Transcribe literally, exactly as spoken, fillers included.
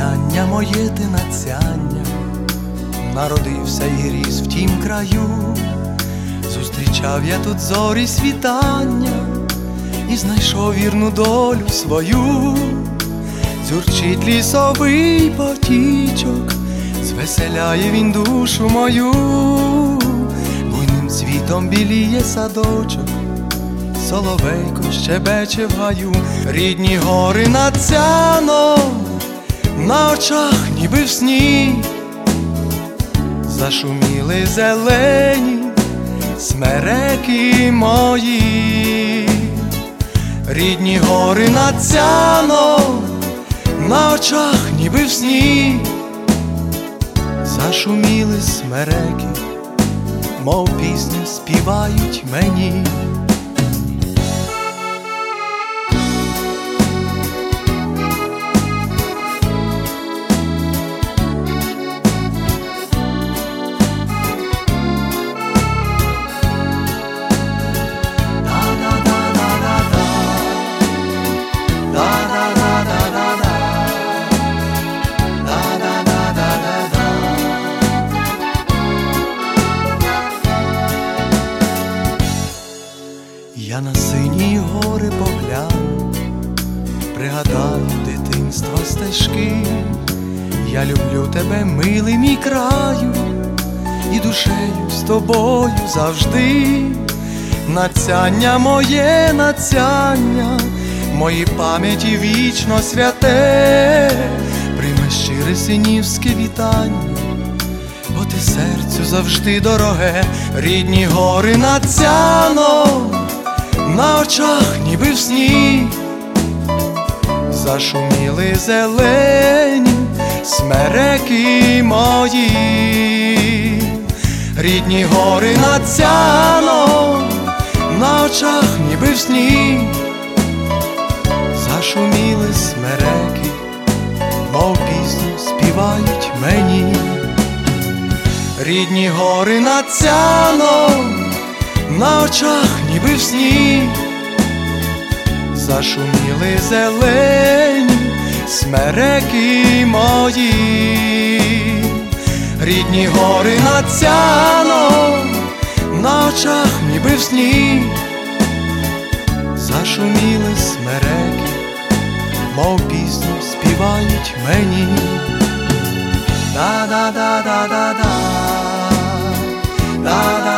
Нацяння моє ти нацяння, народився і ріс в тім краю. Зустрічав я тут зорі світання і знайшов вірну долю свою. Дзюрчить лісовий потічок, звеселяє він душу мою. Буйним цвітом біліє садочок, соловейко щебече в гаю. Рідні гори над Цяном, на очах ніби в сні, зашуміли зелені смереки мої. Рідні гори над Цяном, на очах ніби в сні, зашуміли смереки, мов пісню співають мені. Я на сині гори погляну, пригадаю дитинства стежки. Я люблю тебе, милий мій краю, і душею з тобою завжди. Нацяння моє, нацяння, мої пам'яті вічно святе. Прийми щире синівське вітання, бо ти серцю завжди дороге. Рідні гори над Цяном, на очах ніби в сні, зашуміли зелені смереки мої. Рідні гори над Цяном, на очах ніби в сні, зашуміли смереки, мов пісню співають мені. Рідні гори над Цяном, на очах ніби в сні, зашуміли зелені смереки мої. Рідні гори над Цяном, на очах ніби в сні, зашуміли смереки, мов пісню співають мені. Да-да-да-да-да-да, да-да.